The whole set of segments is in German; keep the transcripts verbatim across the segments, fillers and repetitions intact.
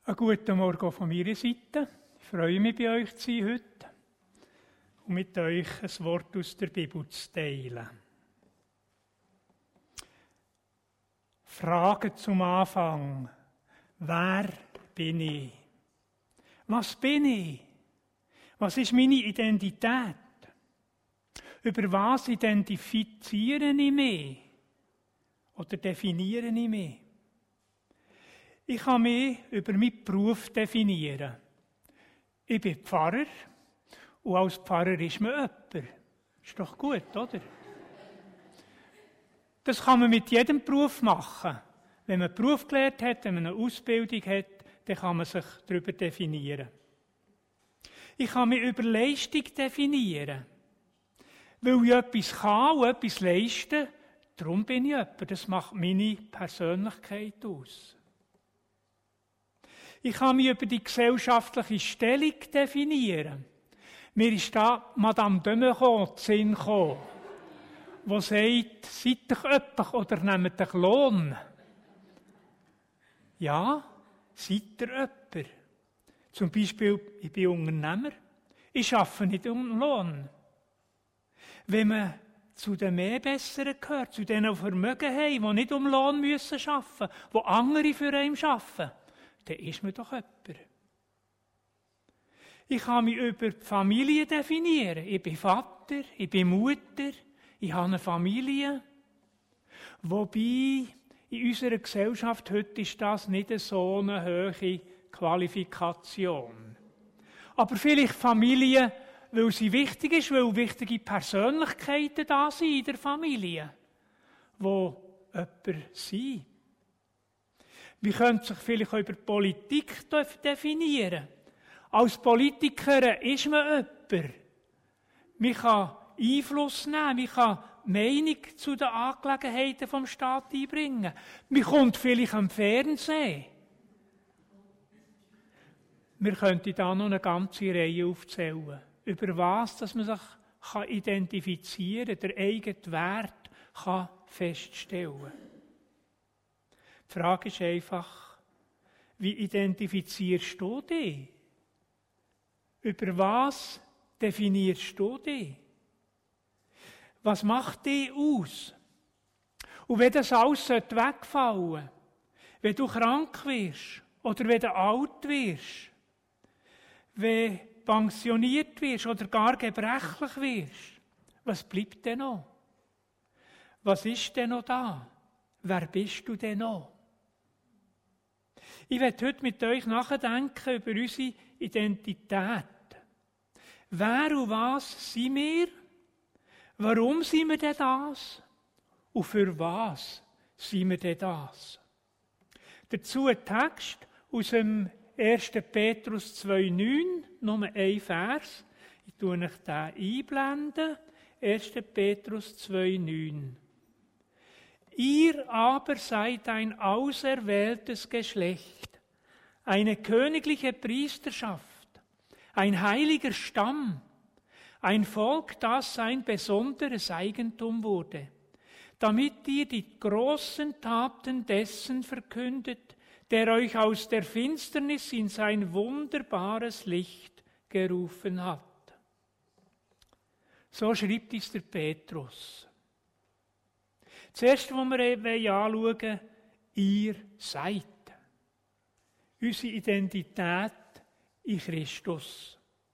Einen guten Morgen von meiner Seite. Ich freue mich, bei euch zu sein heute und mit euch ein Wort aus der Bibel zu teilen. Frage zum Anfang. Wer bin ich? Was bin ich? Was ist meine Identität? Über was identifiziere ich mich? Oder definiere ich mich? Ich kann mich über meinen Beruf definieren. Ich bin Pfarrer und als Pfarrer ist man jemand. Ist doch gut, oder? Das kann man mit jedem Beruf machen. Wenn man einen Beruf gelernt hat, wenn man eine Ausbildung hat, dann kann man sich darüber definieren. Ich kann mich über Leistung definieren. Weil ich etwas kann und etwas leisten, darum bin ich jemand. Das macht meine Persönlichkeit aus. Ich kann mich über die gesellschaftliche Stellung definieren. Mir ist da Madame de Meuron zu Sinn gekommen, die sagt, seid doch jemand oder nehmt euch Lohn. Ja, seid ihr jemand. Zum Beispiel, ich bin Unternehmer. Ich arbeite nicht um Lohn. Wenn man zu den mehr Besseren gehört, zu denen, die Vermögen haben, die nicht um Lohn müssen arbeiten, die andere für einen arbeiten, dann ist man doch jemand. Ich kann mich über die Familie definieren. Ich bin Vater, ich bin Mutter, ich habe eine Familie. Wobei, in unserer Gesellschaft heute ist das nicht so eine hohe Qualifikation. Aber vielleicht Familie, weil sie wichtig ist, weil wichtige Persönlichkeiten da sind in der Familie, die jemand sind. Wir können sich vielleicht auch über Politik definieren. Als Politiker ist man jemand. Man kann Einfluss nehmen, man kann Meinung zu den Angelegenheiten vom Staat einbringen. Man kommt vielleicht am Fernsehen. Wir könnten da noch eine ganze Reihe aufzählen. Über was, dass man sich kann identifizieren kann, der eigene Wert kann feststellen kann. Die Frage ist einfach, wie identifizierst du dich? Über was definierst du dich? Was macht dich aus? Und wenn das alles wegfallen sollte, wenn du krank wirst oder wenn du alt wirst, wenn du pensioniert wirst oder gar gebrechlich wirst, was bleibt denn noch? Was ist denn noch da? Wer bist du denn noch? Ich werde heute mit euch nachdenken über unsere Identität. Wer und was sind wir? Warum sind wir denn das? Und für was sind wir denn das? Dazu ein Text aus dem ersten Petrus zwei neun, nur ein Vers. Ich tue euch den einblenden. erster Petrus zwei neun. Ihr aber seid ein auserwähltes Geschlecht, eine königliche Priesterschaft, ein heiliger Stamm, ein Volk, das sein besonderes Eigentum wurde, damit ihr die großen Taten dessen verkündet, der euch aus der Finsternis in sein wunderbares Licht gerufen hat. So schreibt es der Petrus. Das Erste, was wir anschauen wollen, ihr seid. Unsere Identität in Christus.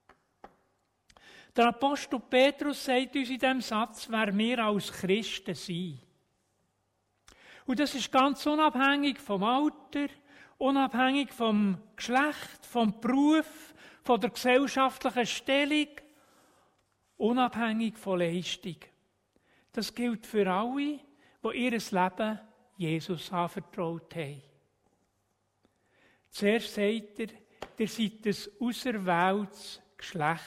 Der Apostel Petrus sagt uns in diesem Satz, wer wir als Christen sind. Und das ist ganz unabhängig vom Alter, unabhängig vom Geschlecht, vom Beruf, von der gesellschaftlichen Stellung, unabhängig von Leistung. Das gilt für alle, die ihr Leben Jesus anvertraut haben. Zuerst sagt er, ihr seid ein auserwähltes Geschlecht.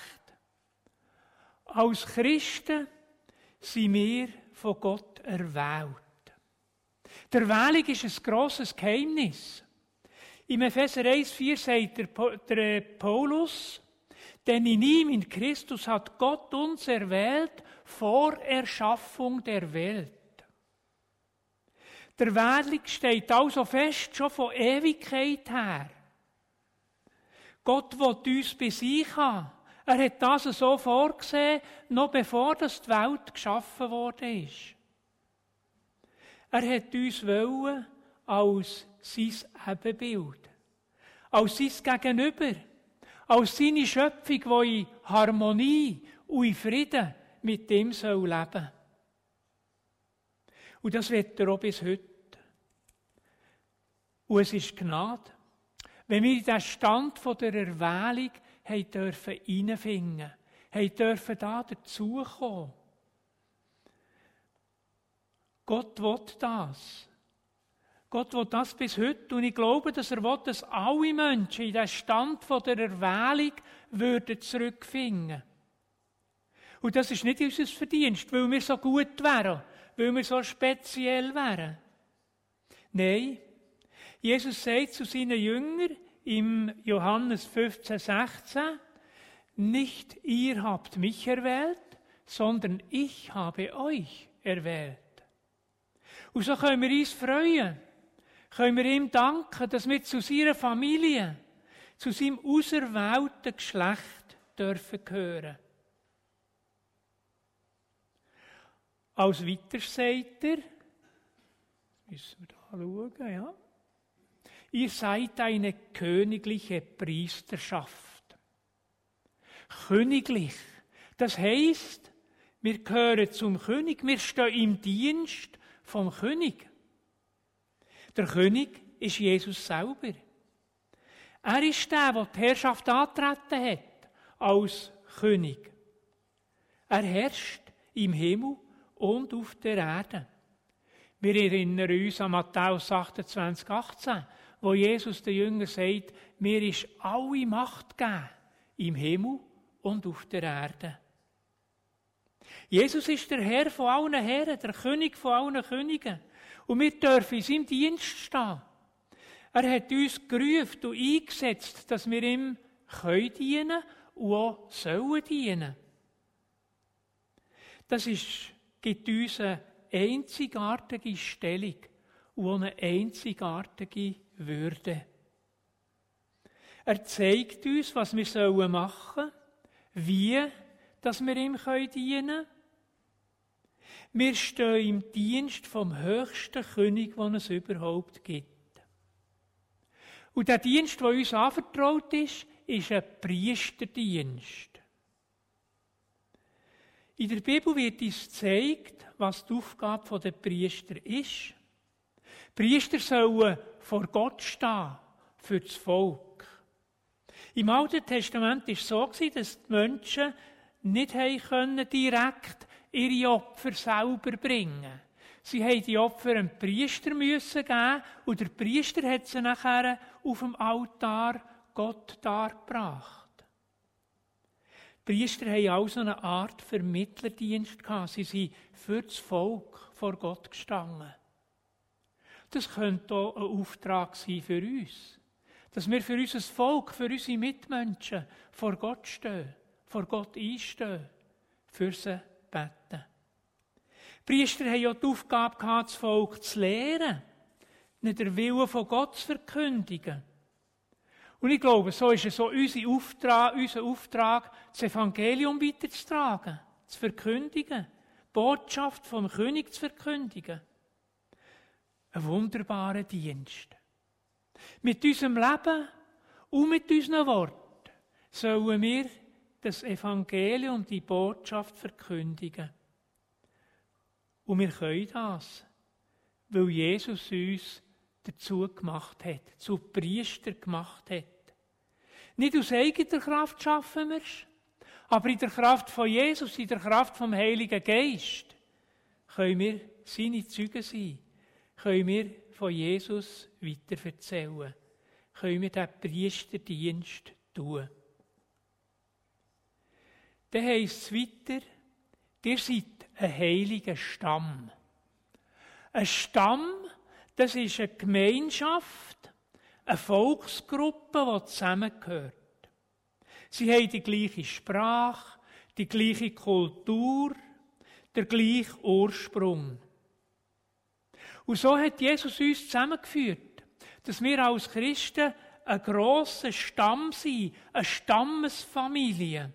Als Christen sind wir von Gott erwählt. Die Erwählung ist ein grosses Geheimnis. Im Epheser eins vier sagt der, der Paulus, denn in ihm, in Christus, hat Gott uns erwählt vor Erschaffung der Welt. Die Erwählung steht also fest, schon von Ewigkeit her. Gott will uns bei sich haben. Er hat das so vorgesehen, noch bevor das die Welt geschaffen worden ist. Er hat uns wollen als sein Ebenbild, als sein Gegenüber, als seine Schöpfung, die in Harmonie und in Frieden mit ihm soll leben. Und das wird er auch bis heute. Und es ist Gnade, wenn wir in den Stand der Erwählung haben dürfen hineinfinden, haben dürfen da dazukommen. Gott will das. Gott will das bis heute. Und ich glaube, dass er will, dass alle Menschen in den Stand der Erwählung würden zurückfinden. Und das ist nicht unser Verdienst, weil wir so gut wären, weil wir so speziell wären. Nein, Jesus sagt zu seinen Jüngern im Johannes fünfzehn, sechzehn, nicht ihr habt mich erwählt, sondern ich habe euch erwählt. Und so können wir uns freuen, können wir ihm danken, dass wir zu seiner Familie, zu seinem auserwählten Geschlecht dürfen gehören. Als weiteres sagt er, müssen wir da schauen, ja. Ihr seid eine königliche Priesterschaft. Königlich, das heisst, wir gehören zum König, wir stehen im Dienst vom König. Der König ist Jesus selber. Er ist der, der die Herrschaft angetreten hat, als König. Er herrscht im Himmel und auf der Erde. Wir erinnern uns an Matthäus achtundzwanzig, achtzehn, wo Jesus den Jüngern sagt, mir ist alle Macht gegeben, im Himmel und auf der Erde. Jesus ist der Herr von allen Herren, der König von allen Königen. Und wir dürfen in seinem Dienst stehen. Er hat uns gerufen und eingesetzt, dass wir ihm können dienen und auch sollen dienen. Das ist, gibt uns eine einzigartige Stellung und eine einzigartige Würde. Er zeigt uns, was wir machen sollen, wie dass wir ihm dienen können. Wir stehen im Dienst vom höchsten König, den es überhaupt gibt. Und der Dienst, der uns anvertraut ist, ist ein Priesterdienst. In der Bibel wird uns gezeigt, was die Aufgabe der Priester ist. Die Priester sollen vor Gott stehen, für das Volk. Im Alten Testament war es so, dass die Menschen nicht können direkt ihre Opfer selber bringen. Sie mussten die Opfer einem Priester geben und der Priester hat sie nachher auf dem Altar Gott dargebracht. Die Priester hatten also eine Art Vermittlerdienst gehabt. Sie sind für das Volk vor Gott gestanden. Das könnte auch ein Auftrag sein für uns. Dass wir für unser Volk, für unsere Mitmenschen vor Gott stehen, vor Gott einstehen, für sie beten. Die Priester hatten ja die Aufgabe gehabt, das Volk zu lehren, nicht den Willen von Gott zu verkündigen. Und ich glaube, so ist es so unser Auftrag, unser Auftrag, das Evangelium weiterzutragen, zu verkündigen, die Botschaft vom König zu verkündigen. Ein wunderbarer Dienst. Mit unserem Leben und mit unseren Worten sollen wir das Evangelium, die Botschaft verkündigen. Und wir können das, weil Jesus uns dazu gemacht hat, zu Priester gemacht hat. Nicht aus eigener Kraft schaffen wir es, aber in der Kraft von Jesus, in der Kraft vom Heiligen Geist, können wir seine Zeugen sein, können wir von Jesus weiterverzählen, können wir diesen Priesterdienst tun. Dann heisst es weiter, ihr seid ein heiliger Stamm. Ein Stamm, das ist eine Gemeinschaft, eine Volksgruppe, die zusammengehört. Sie haben die gleiche Sprache, die gleiche Kultur, der gleiche Ursprung. Und so hat Jesus uns zusammengeführt, dass wir als Christen ein grosser Stamm sein, eine Stammesfamilie.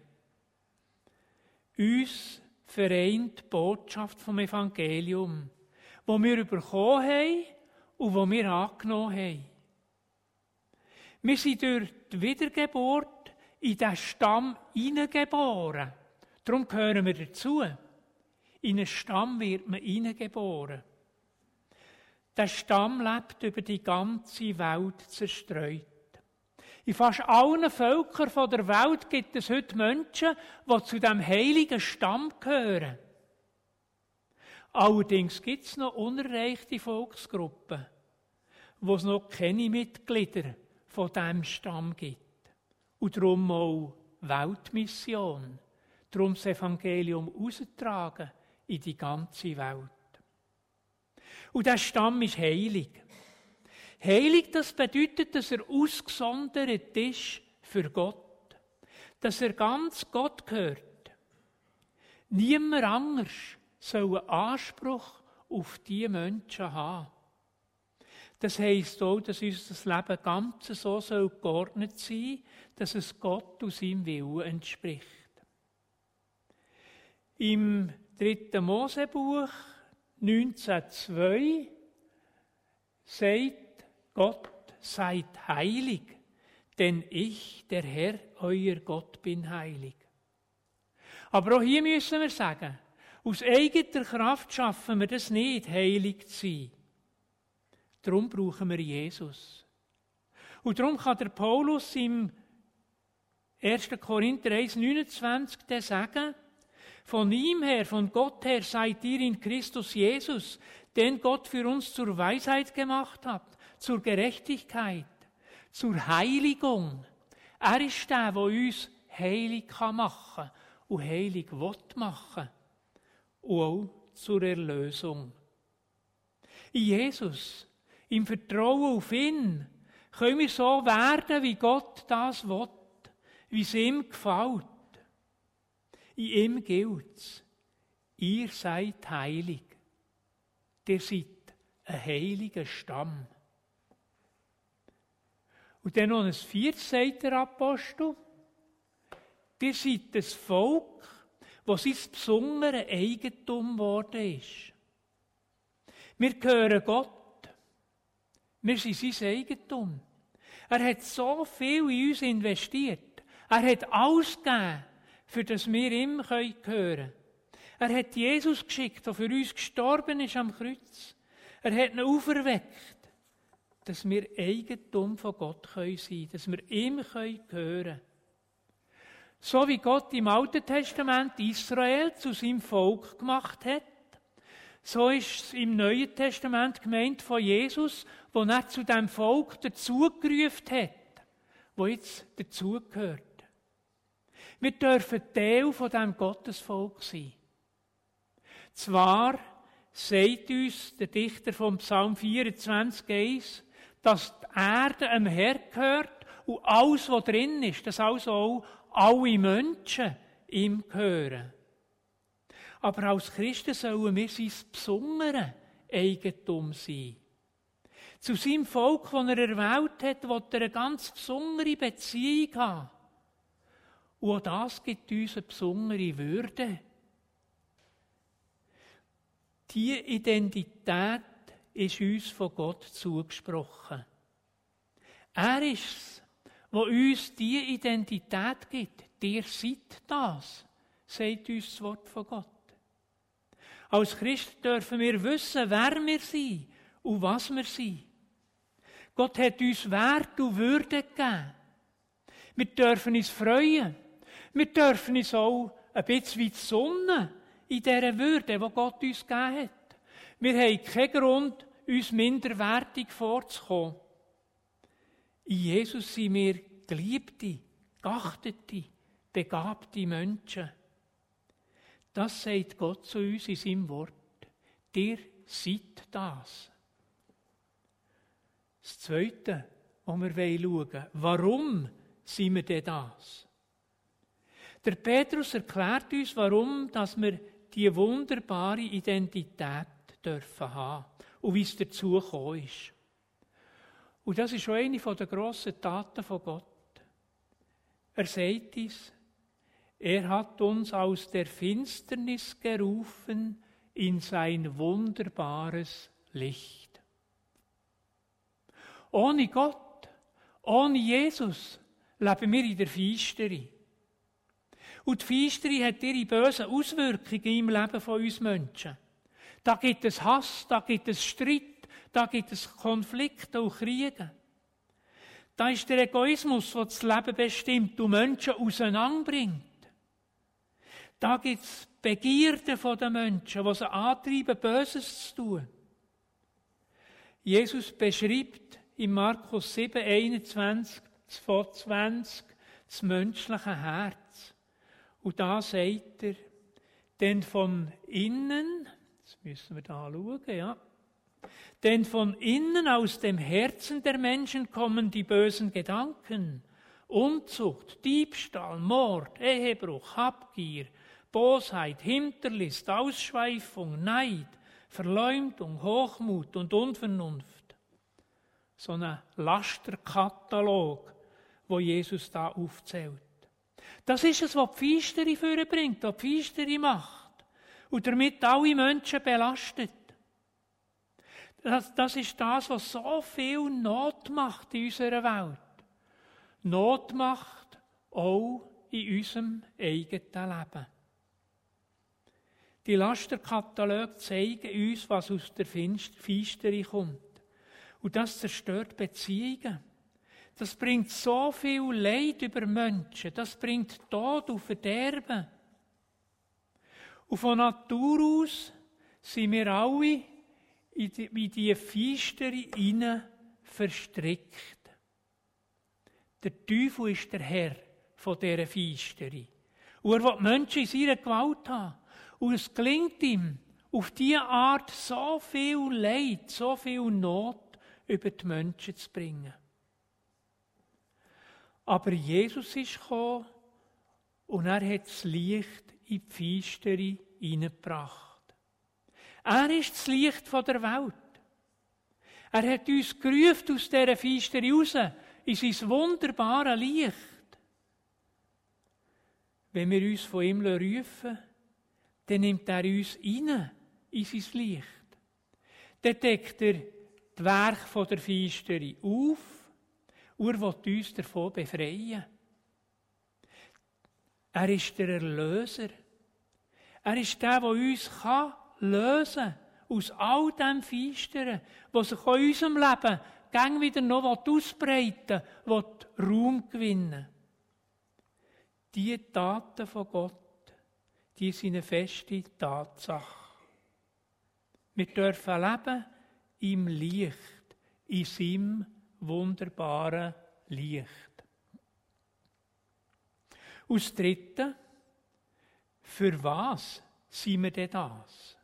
Uns vereint die Botschaft vom Evangelium, die wir bekommen haben und die wir angenommen haben. Wir sind durch die Wiedergeburt in diesen Stamm hineingeboren. Darum gehören wir dazu. In einen Stamm wird man hineingeboren. Der Stamm lebt über die ganze Welt zerstreut. In fast allen Völkern der Welt gibt es heute Menschen, die zu diesem heiligen Stamm gehören. Allerdings gibt es noch unerreichte Volksgruppen, wo es noch keine Mitglieder von diesem Stamm gibt. Und darum auch Weltmission. Darum das Evangelium austragen in die ganze Welt. Und der Stamm ist heilig. Heilig, das bedeutet, dass er ausgesondert ist für Gott. Dass er ganz Gott gehört. Niemand anders soll einen Anspruch auf diese Menschen haben. Das heisst auch, dass unser Leben ganz so soll geordnet sein, dass es Gott und seinem Willen entspricht. Im dritten Mosebuch neunzehn zwei sagt Gott, seid heilig, denn ich, der Herr, euer Gott, bin heilig. Aber auch hier müssen wir sagen, aus eigener Kraft schaffen wir das nicht, heilig zu sein. Darum brauchen wir Jesus. Und darum kann der Paulus im ersten Korinther eins neunundzwanzig sagen, von ihm her, von Gott her seid ihr in Christus Jesus, den Gott für uns zur Weisheit gemacht hat, zur Gerechtigkeit, zur Heiligung. Er ist der, der uns heilig machen kann und heilig will machen. Und auch zur Erlösung. In Jesus, im Vertrauen auf ihn, können wir so werden, wie Gott das will, wie es ihm gefällt. In ihm gilt es, ihr seid heilig. Ihr seid ein heiliger Stamm. Und dann noch ein viertes sagt der Apostel, ihr seid das Volk, das sein besonderes Eigentum geworden ist. Wir gehören Gott. Wir sind sein Eigentum. Er hat so viel in uns investiert. Er hat alles gegeben, für das wir ihm gehören können. Er hat Jesus geschickt, der für uns gestorben ist am Kreuz. Er hat ihn auferweckt, dass wir Eigentum von Gott sein können, dass wir ihm gehören können. So wie Gott im Alten Testament Israel zu seinem Volk gemacht hat, so ist es im Neuen Testament gemeint von Jesus, wo er zu dem Volk dazugerufen hat, wo jetzt dazugehört. Wir dürfen Teil von diesem Gottesvolk sein. Zwar sagt uns der Dichter vom Psalm vierundzwanzig eins, dass die Erde am Herr gehört und alles, was drin ist, dass also auch alle Menschen ihm gehören. Aber als Christen sollen wir sein besonderes Eigentum sein. Zu seinem Volk, das er erwählt hat, will er eine ganz besondere Beziehung haben. Und auch das gibt uns eine besondere Würde. Diese Identität ist uns von Gott zugesprochen. Er ist es, der uns diese Identität gibt. Ihr seid das, sagt uns das Wort von Gott. Als Christen dürfen wir wissen, wer wir sind und was wir sind. Gott hat uns Wert und Würde gegeben. Wir dürfen uns freuen. Wir dürfen uns auch ein bisschen wie die Sonne in dieser Würde, die Gott uns gegeben hat. Wir haben keinen Grund, uns minderwertig vorzukommen. In Jesus sind wir geliebte, geachtete, begabte Menschen. Das sagt Gott zu uns in seinem Wort. Ihr seid das. Das Zweite, was wir schauen wollen, warum sind wir denn das? Der Petrus erklärt uns, warum dass wir diese wunderbare Identität dürfen haben und wie es dazu gekommen ist. Und das ist schon eine der grossen Taten von Gott. Er sagt uns, er hat uns aus der Finsternis gerufen in sein wunderbares Licht. Ohne Gott, ohne Jesus, leben wir in der Finsternis. Und die Finsternis hat ihre bösen Auswirkungen im Leben von uns Menschen. Da gibt es Hass, da gibt es Streit, da gibt es Konflikte und Kriege. Da ist der Egoismus, der das Leben bestimmt und Menschen auseinanderbringt. Da gibt es Begierden der Menschen, die sie antreiben, Böses zu tun. Jesus beschreibt in Markus sieben, einundzwanzig, zweiundzwanzig das menschliche Herz. Und da sagt er, denn von innen, das müssen wir da schauen, ja, denn von innen aus dem Herzen der Menschen kommen die bösen Gedanken, Unzucht, Diebstahl, Mord, Ehebruch, Habgier, Bosheit, Hinterlist, Ausschweifung, Neid, Verleumdung, Hochmut und Unvernunft. So ein Lasterkatalog, wo Jesus da aufzählt. Das ist es, was die Finsternis vorbringt, was die Finsternis macht und damit alle Menschen belastet. Das, das ist das, was so viel Not macht in unserer Welt. Not macht auch in unserem eigenen Leben. Die Lasterkataloge zeigen uns, was aus der Finsternis kommt. Und das zerstört Beziehungen. Das bringt so viel Leid über Menschen. Das bringt Tod und Verderben. Und von Natur aus sind wir alle in die, in die Finsternis hinein verstrickt. Der Teufel ist der Herr von dieser Finsternis. Und er will die Menschen in seiner Gewalt haben. Und es gelingt ihm, auf diese Art so viel Leid, so viel Not über die Menschen zu bringen. Aber Jesus ist gekommen und er hat das Licht in die Finsternis hineingebracht. Er ist das Licht der Welt. Er hat uns gerufen aus dieser Finsternis raus, in sein wunderbares Licht. Wenn wir uns von ihm rufen, dann nimmt er uns rein in sein Licht. Dann deckt er die Werke der Finsternis auf und er will uns davon befreien. Er ist der Erlöser. Er ist der, der uns kann lösen kann aus all dem Finsteren, was sich in unserem Leben gäng wieder noch ausbreiten will, Raum gewinnen. Die Taten von Gott, die sind eine feste Tatsache. Wir dürfen leben im Licht, in seinem wunderbaren Licht. Und das Dritte, für was sind wir denn das?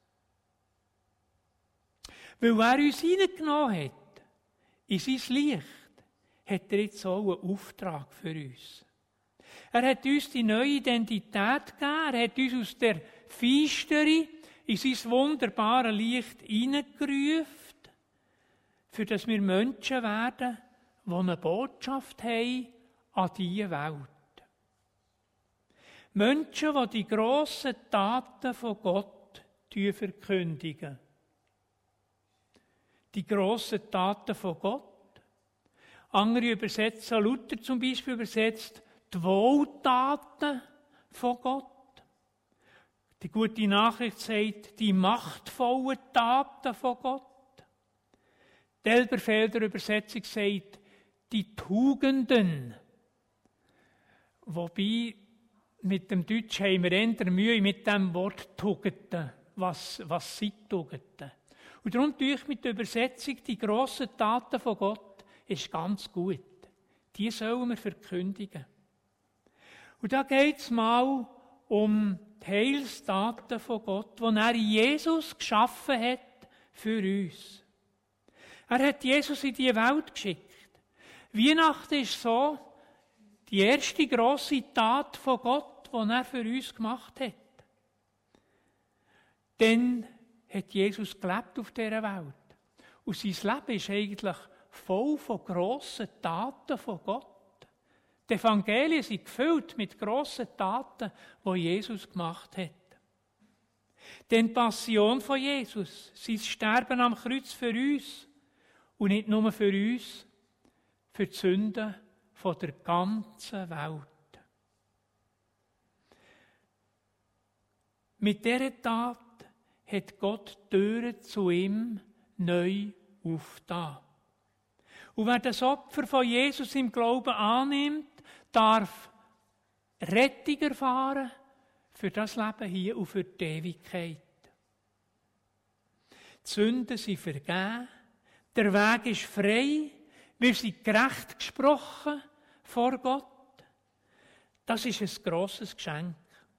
Weil er uns hineingenommen hat, in sein Licht, hat er jetzt auch einen Auftrag für uns. Er hat uns die neue Identität gegeben, er hat uns aus der Finsternis in sein wunderbares Licht hineingerufen, für dass wir Menschen werden, die eine Botschaft haben an diese Welt. Menschen, die die grossen Taten von Gott verkündigen. Die grossen Taten von Gott. Andere übersetzen, Luther zum Beispiel übersetzt, die Wohltaten von Gott. Die gute Nachricht sagt, die machtvollen Taten von Gott. Die Elberfelder Übersetzung sagt, die Tugenden. Wobei, mit dem Deutsch haben wir eher Mühe mit dem Wort Tugenden. Was, was sind Tugenden? Und darum tue ich mit der Übersetzung, die grossen Taten von Gott, ist ganz gut. Die sollen wir verkündigen. Und da geht es mal um die Heilstaten von Gott, die er Jesus geschaffen hat für uns. Er hat Jesus in die Welt geschickt. Weihnachten ist so die erste grosse Tat von Gott, die er für uns gemacht hat. Dann hat Jesus gelebt auf dieser Welt. Und sein Leben war eigentlich voll von grossen Taten von Gott. Die Evangelien sind gefüllt mit grossen Taten, die Jesus gemacht hat. Denn die Passion von Jesus, sein Sterben am Kreuz für uns und nicht nur für uns, für die Sünden von der ganzen Welt. Mit dieser Tat hat Gott die Türen zu ihm neu aufgetan. Und wer das Opfer von Jesus im Glauben annimmt, darf Rettung erfahren für das Leben hier und für die Ewigkeit. Die Sünden sind vergeben, der Weg ist frei, wir sind gerecht gesprochen vor Gott. Das ist ein grosses Geschenk.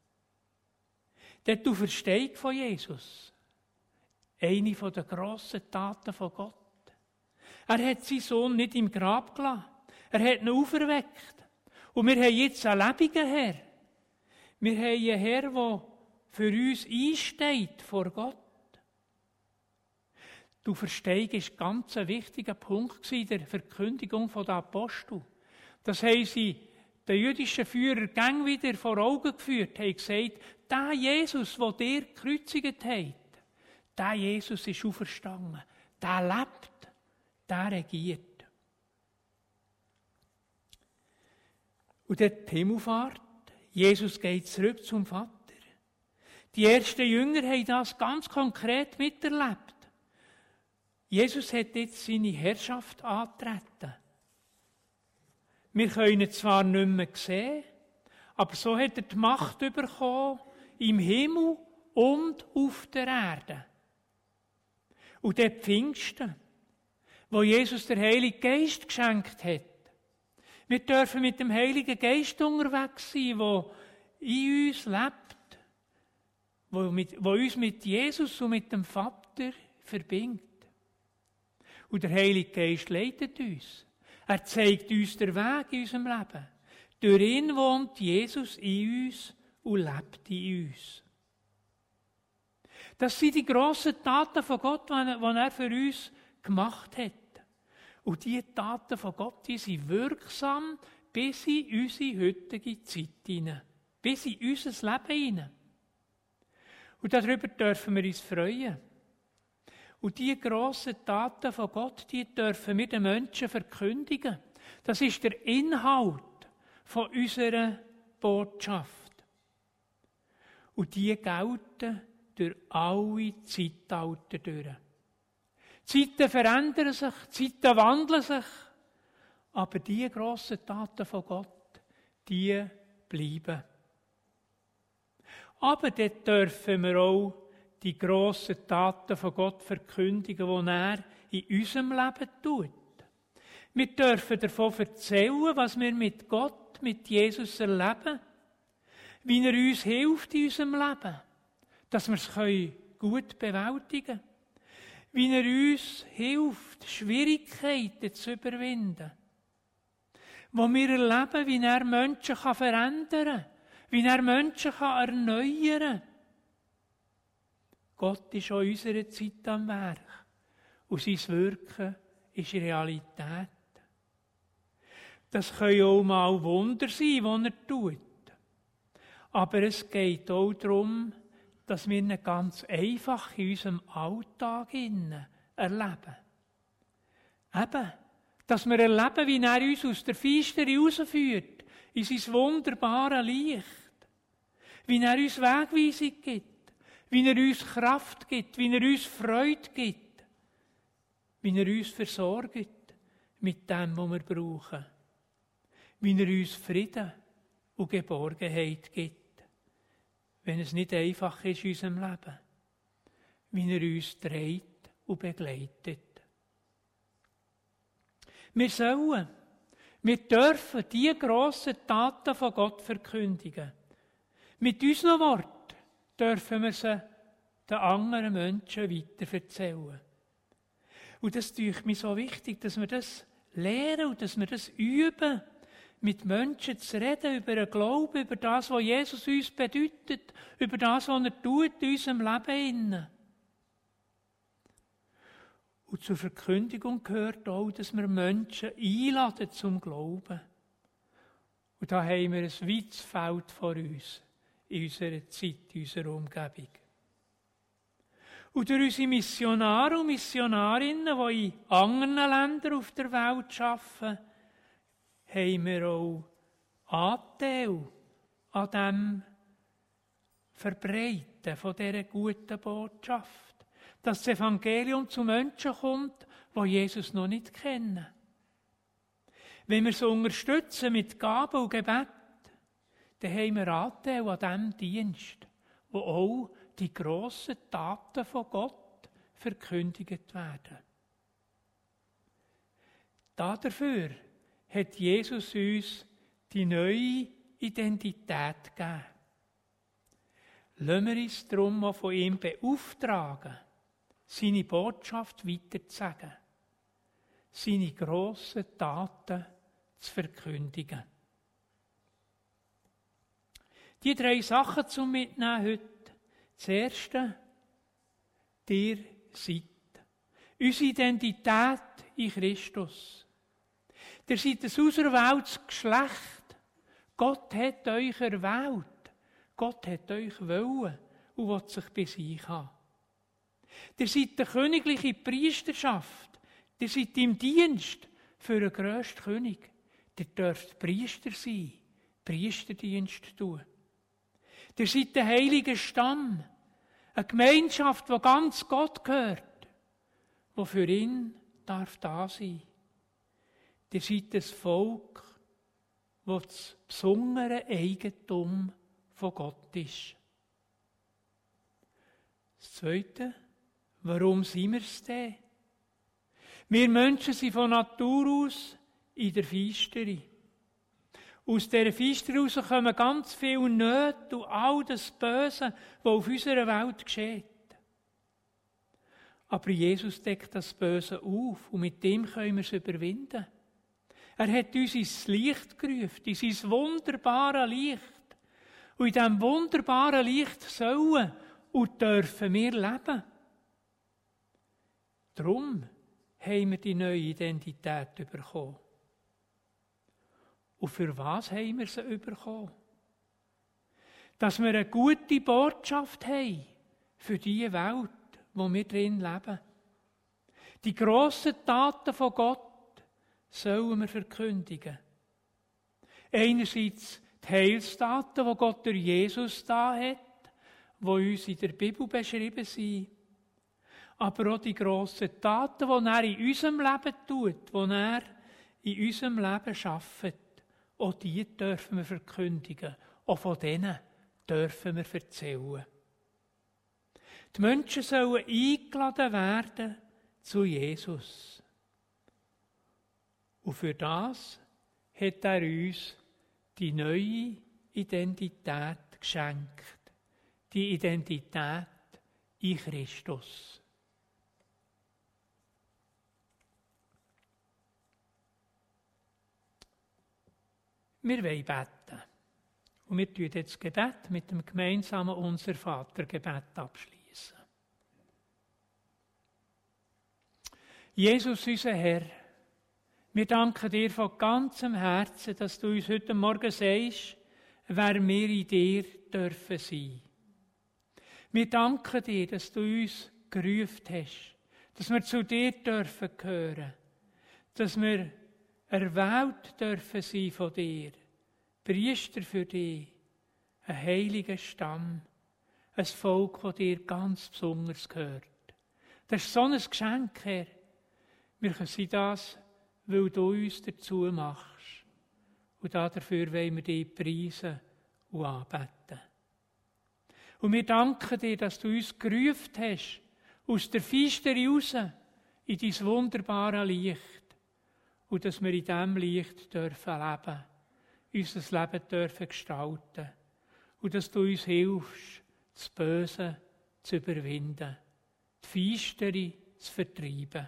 Die Auferstehung von Jesus, eine der grossen Taten von Gott. Er hat seinen Sohn nicht im Grab gelassen. Er hat ihn auferweckt. Und wir haben jetzt einen lebendigen Herr. Wir haben einen Herr, der für uns einsteht vor Gott. Die Auferstehung war ein ganz wichtiger Punkt in der Verkündigung der Apostel. Das haben sie den jüdischen Führer gang wieder vor Augen geführt, haben gesagt, der Jesus, den ihr gekreuzigt habt, der Jesus ist auferstanden, der lebt, der regiert. Und dann die Himmelfahrt, Jesus geht zurück zum Vater. Die ersten Jünger haben das ganz konkret miterlebt. Jesus hat jetzt seine Herrschaft angetreten. Wir können ihn zwar nicht mehr sehen, aber so hat er die Macht bekommen im Himmel und auf der Erde. Und der Pfingsten, wo Jesus der Heilige Geist geschenkt hat. Wir dürfen mit dem Heiligen Geist unterwegs sein, der in uns lebt, der mit, uns mit Jesus und mit dem Vater verbindet. Und der Heilige Geist leitet uns. Er zeigt uns den Weg in unserem Leben. Durch ihn wohnt Jesus in uns und lebt in uns. Das sind die grossen Taten von Gott, die er für uns gemacht hat. Und diese Taten von Gott, die sind wirksam bis in unsere heutige Zeit hinein. Bis in unser Leben hinein. Und darüber dürfen wir uns freuen. Und diese grossen Taten von Gott, die dürfen wir den Menschen verkündigen. Das ist der Inhalt von unserer Botschaft. Und die gelten durch alle Zeitalter durch. Die Zeiten verändern sich, die Zeiten wandeln sich, aber die grossen Taten von Gott, die bleiben. Aber dort dürfen wir auch die grossen Taten von Gott verkündigen, die er in unserem Leben tut. Wir dürfen davon erzählen, was wir mit Gott, mit Jesus erleben, wie er uns hilft in unserem Leben, dass wir es gut bewältigen können, wie er uns hilft, Schwierigkeiten zu überwinden, wo wir erleben, wie er Menschen verändern kann, wie er Menschen erneuern kann. Gott ist auch in unserer Zeit am Werk und sein Wirken ist Realität. Das können auch mal Wunder sein, die er tut. Aber es geht auch darum, dass wir ihn ganz einfach in unserem Alltag erleben. Eben, dass wir erleben, wie er uns aus der Finsternis herausführt, in sein wunderbares Licht. Wie er uns Wegweisung gibt. Wie er uns Kraft gibt, wie er uns Freude gibt, wie er uns versorgt mit dem, was wir brauchen, wie er uns Frieden und Geborgenheit gibt, wenn es nicht einfach ist in unserem Leben, wie er uns trägt und begleitet. Wir sollen, wir dürfen diese grossen Taten von Gott verkündigen. Mit unseren Worten dürfen wir sie den anderen Menschen weiterverzählen. Und das ist mir so wichtig, dass wir das lernen und dass wir das üben, mit Menschen zu reden über den Glauben, über das, was Jesus uns bedeutet, über das, was er tut in unserem Leben. Und zur Verkündigung gehört auch, dass wir Menschen einladen zum Glauben. Und da haben wir ein weites Feld vor uns, in unserer Zeit, in unserer Umgebung. Und durch unsere Missionare und Missionarinnen, die in anderen Ländern auf der Welt arbeiten, haben wir auch Anteil an dem Verbreiten von dieser guten Botschaft. Dass das Evangelium zu Menschen kommt, die Jesus noch nicht kennen. Wenn wir so unterstützen mit Gaben und Gebet, dann haben wir Anteil an diesem Dienst, wo auch die grossen Taten von Gott verkündigt werden. Dafür hat Jesus uns die neue Identität gegeben. Lassen wir uns darum auch von ihm beauftragen, seine Botschaft weiterzusagen, seine grossen Taten zu verkündigen. Die drei Sachen zum Mitnehmen heute. Das Erste, ihr seid. Unsere Identität in Christus. Ihr seid ein auserwähltes Geschlecht. Gott hat euch erwählt. Gott hat euch wollen und will sich bei sich haben. Ihr seid eine königliche Priesterschaft. Ihr seid im Dienst für den grössten König. Ihr dürft Priester sein, Priesterdienst tun. Ihr seid ein heiliger Stamm, eine Gemeinschaft, die ganz Gott gehört, die für ihn darf da sein. Ihr seid ein Volk, das das besondere Eigentum von Gott ist. Das Zweite, warum sind wir es denn? Wir Menschen sind von Natur aus in der Feisterei. Aus dieser Feisterei heraus kommen ganz viele Nöte und all das Böse, was auf unserer Welt geschieht. Aber Jesus deckt das Böse auf und mit dem können wir es überwinden. Er hat uns ins Licht gerufen, in sein wunderbares Licht. Und in diesem wunderbaren Licht sollen und dürfen wir leben. Darum haben wir die neue Identität bekommen. Und für was haben wir sie bekommen? Dass wir eine gute Botschaft haben für die Welt, wo wir drin leben. Die grossen Taten von Gott sollen wir verkündigen. Einerseits die Heilstaten, die Gott durch Jesus da hat, die uns in der Bibel beschrieben sind. Aber auch die grossen Taten, die er in unserem Leben tut, die er in unserem Leben schafft. Auch die dürfen wir verkündigen. Auch von denen dürfen wir erzählen. Die Menschen sollen eingeladen werden zu Jesus. Und für das hat er uns die neue Identität geschenkt. Die Identität in Christus. Wir wollen beten. Und wir tun jetzt das Gebet mit dem gemeinsamen Unser Vater-Gebet abschließen. Jesus, unser Herr, wir danken dir von ganzem Herzen, dass du uns heute Morgen sagst, wer wir in dir dürfen sein. Wir danken dir, dass du uns gerufen hast, dass wir zu dir dürfen gehören, dass wir erwählt dürfen sein von dir, Priester für dich, ein heiliger Stamm, ein Volk, das dir ganz besonders gehört. Das ist so ein Geschenk, Herr. Wir können das, weil du uns dazu machst. Und dafür wollen wir dich preisen und anbeten. Und wir danken dir, dass du uns gerufen hast, aus der Feisterei raus, in dein wunderbare Licht. Und dass wir in diesem Licht dürfen leben, unser Leben dürfen gestalten. Und dass du uns hilfst, das Böse zu überwinden, die Feisterei zu vertreiben.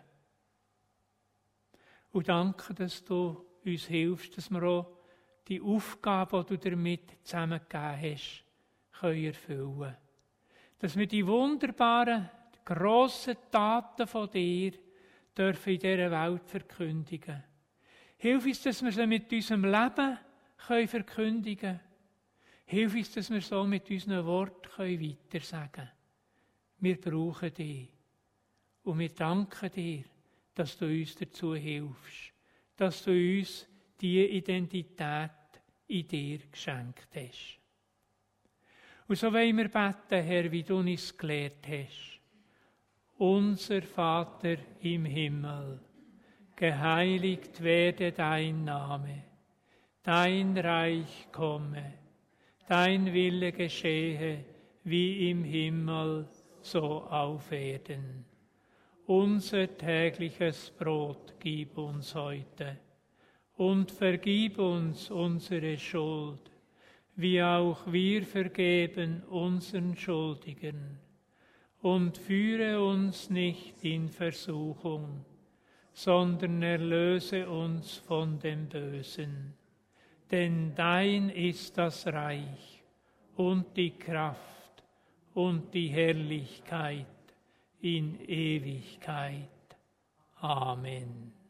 Und danke, dass du uns hilfst, dass wir auch die Aufgabe, die du damit zusammengegeben hast, können erfüllen. Dass wir die wunderbaren, grossen Taten von dir dürfen in dieser Welt verkündigen. Hilf uns, dass wir sie mit unserem Leben verkündigen können. Hilf uns, dass wir so mit unseren Worten weitersagen können. Wir brauchen dich. Und wir danken dir, dass du uns dazu hilfst. Dass du uns diese Identität in dir geschenkt hast. Und so wollen wir beten, Herr, wie du uns gelehrt hast. Unser Vater im Himmel, geheiligt werde dein Name, dein Reich komme, dein Wille geschehe, wie im Himmel, so auf Erden. Unser tägliches Brot gib uns heute und vergib uns unsere Schuld, wie auch wir vergeben unseren Schuldigen. Und führe uns nicht in Versuchung, sondern erlöse uns von dem Bösen. Denn dein ist das Reich und die Kraft und die Herrlichkeit in Ewigkeit. Amen.